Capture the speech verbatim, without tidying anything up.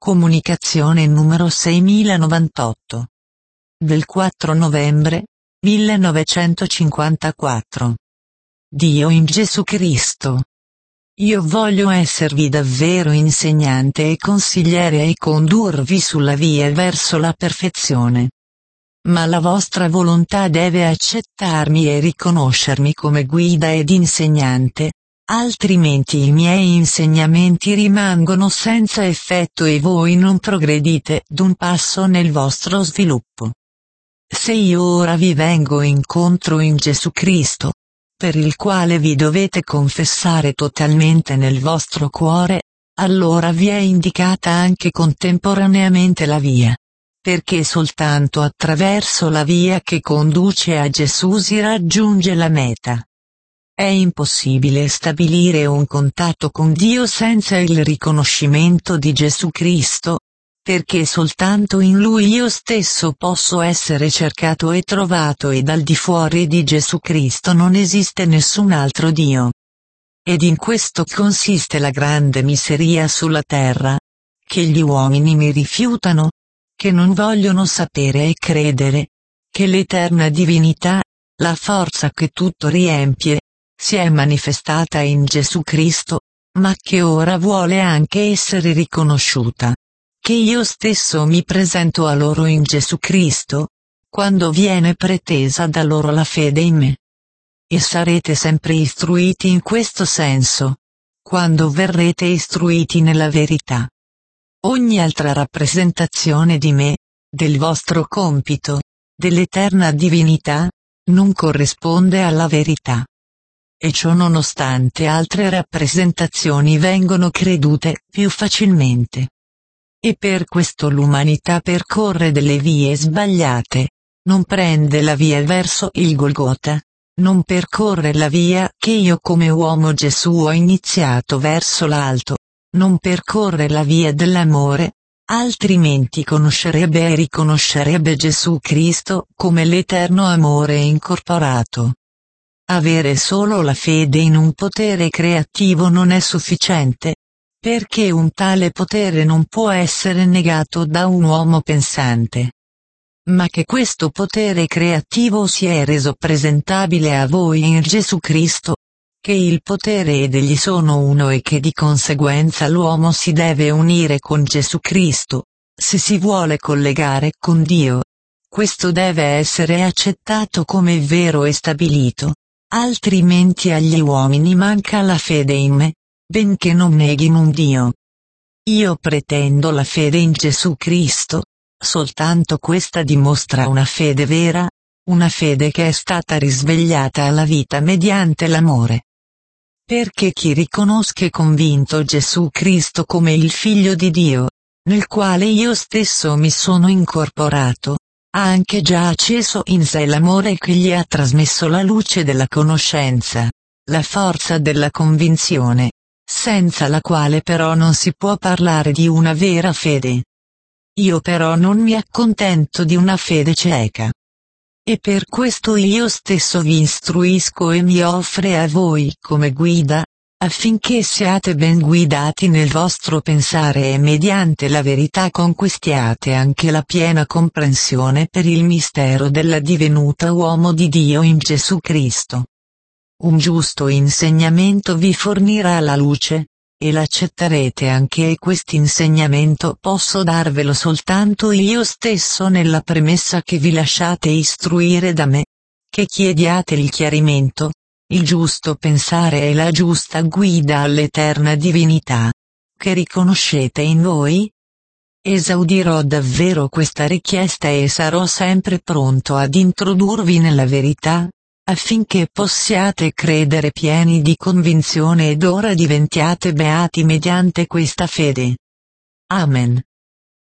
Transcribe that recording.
Comunicazione numero seimilanovantotto. Del quattro novembre millenovecentocinquantaquattro. Dio in Gesù Cristo. Io voglio esservi davvero insegnante e consigliere e condurvi sulla via verso la perfezione. Ma la vostra volontà deve accettarmi e riconoscermi come guida ed insegnante, altrimenti i miei insegnamenti rimangono senza effetto e voi non progredite d'un passo nel vostro sviluppo. Se io ora vi vengo incontro in Gesù Cristo, per il quale vi dovete confessare totalmente nel vostro cuore, allora vi è indicata anche contemporaneamente la via. Perché soltanto attraverso la via che conduce a Gesù si raggiunge la meta. È impossibile stabilire un contatto con Dio senza il riconoscimento di Gesù Cristo, perché soltanto in Lui io stesso posso essere cercato e trovato ed al di fuori di Gesù Cristo non esiste nessun altro Dio. Ed in questo consiste la grande miseria sulla terra, che gli uomini mi rifiutano, che non vogliono sapere e credere, che l'eterna divinità, la forza che tutto riempie, si è manifestata in Gesù Cristo, ma che ora vuole anche essere riconosciuta. Che io stesso mi presento a loro in Gesù Cristo, quando viene pretesa da loro la fede in me. E sarete sempre istruiti in questo senso, quando verrete istruiti nella verità. Ogni altra rappresentazione di me, del vostro compito, dell'eterna divinità, non corrisponde alla verità. E ciò nonostante altre rappresentazioni vengono credute più facilmente. E per questo l'umanità percorre delle vie sbagliate, non prende la via verso il Golgota, non percorre la via che io come uomo Gesù ho iniziato verso l'alto, non percorre la via dell'amore, altrimenti conoscerebbe e riconoscerebbe Gesù Cristo come l'eterno amore incorporato. Avere solo la fede in un potere creativo non è sufficiente, perché un tale potere non può essere negato da un uomo pensante. Ma che questo potere creativo si è reso presentabile a voi in Gesù Cristo, che il potere ed egli sono uno e che di conseguenza l'uomo si deve unire con Gesù Cristo, se si vuole collegare con Dio. Questo deve essere accettato come vero e stabilito. Altrimenti agli uomini manca la fede in me, benché non neghino un Dio. Io pretendo la fede in Gesù Cristo, soltanto questa dimostra una fede vera, una fede che è stata risvegliata alla vita mediante l'amore. Perché chi riconosce convinto Gesù Cristo come il Figlio di Dio, nel quale io stesso mi sono incorporato, ha anche già acceso in sé l'amore che gli ha trasmesso la luce della conoscenza, la forza della convinzione, senza la quale però non si può parlare di una vera fede. Io però non mi accontento di una fede cieca. E per questo io stesso vi istruisco e mi offre a voi come guida, affinché siate ben guidati nel vostro pensare e mediante la verità conquistiate anche la piena comprensione per il mistero della divenuta uomo di Dio in Gesù Cristo. Un giusto insegnamento vi fornirà la luce, e l'accetterete anche e quest'insegnamento posso darvelo soltanto io stesso nella premessa che vi lasciate istruire da me, che chiediate il chiarimento, il giusto pensare e la giusta guida all'eterna divinità, che riconoscete in voi? Esaudirò davvero questa richiesta e sarò sempre pronto ad introdurvi nella verità, affinché possiate credere pieni di convinzione ed ora diventiate beati mediante questa fede. Amen.